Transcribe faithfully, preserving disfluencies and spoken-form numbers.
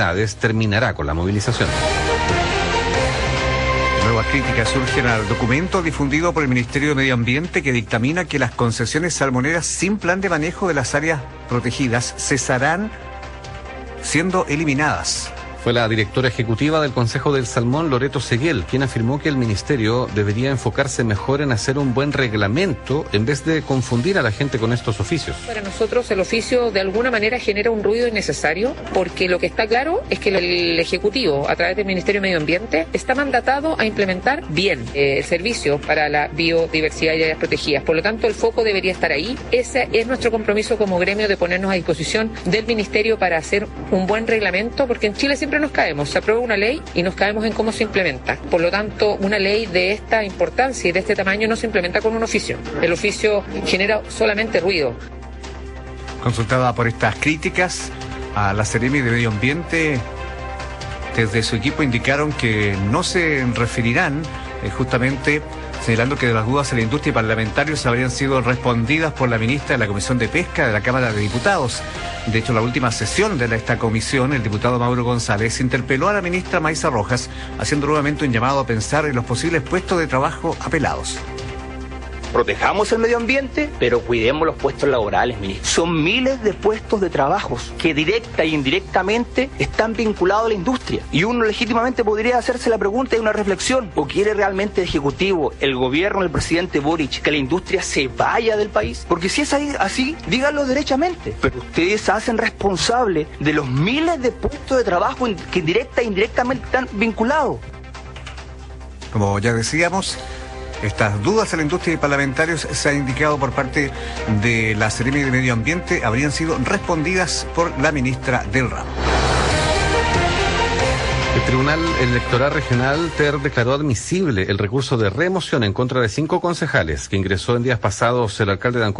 terminará con la movilización. Nuevas críticas surgen al documento difundido por el Ministerio de Medio Ambiente que dictamina que las concesiones salmoneras sin plan de manejo de las áreas protegidas cesarán siendo eliminadas. Fue la directora ejecutiva del Consejo del Salmón, Loreto Seguel, quien afirmó que el ministerio debería enfocarse mejor en hacer un buen reglamento en vez de confundir a la gente con estos oficios. Para nosotros el oficio de alguna manera genera un ruido innecesario porque lo que está claro es que el Ejecutivo, a través del Ministerio de Medio Ambiente, está mandatado a implementar bien eh, el servicio para la biodiversidad y áreas protegidas. Por lo tanto, el foco debería estar ahí. Ese es nuestro compromiso como gremio de ponernos a disposición del Ministerio para hacer un buen reglamento, porque en Chile siempre nos caemos, se aprueba una ley y nos caemos en cómo se implementa. Por lo tanto, una ley de esta importancia y de este tamaño no se implementa con un oficio. El oficio genera solamente ruido. Consultada por estas críticas a la Seremi de Medio Ambiente, desde su equipo indicaron que no se referirán eh, justamente señalando que las dudas en la industria y parlamentarios habrían sido respondidas por la ministra de la Comisión de Pesca de la Cámara de Diputados. De hecho, la última sesión de esta comisión, el diputado Mauro González interpeló a la ministra Maisa Rojas, haciendo nuevamente un llamado a pensar en los posibles puestos de trabajo apelados. Protejamos el medio ambiente, pero cuidemos los puestos laborales, ministro. Son miles de puestos de trabajos que directa e indirectamente están vinculados a la industria. Y uno legítimamente podría hacerse la pregunta y una reflexión. ¿O quiere realmente el Ejecutivo, el gobierno, el presidente Boric, que la industria se vaya del país? Porque si es así, díganlo derechamente. Pero ustedes se hacen responsables de los miles de puestos de trabajo que directa e indirectamente están vinculados. Como ya decíamos, estas dudas a la industria y parlamentarios, se ha indicado por parte de la Seremi de Medio Ambiente, habrían sido respondidas por la ministra del ramo. El Tribunal Electoral Regional T E R declaró admisible el recurso de remoción en contra de cinco concejales que ingresó en días pasados el alcalde de Ancud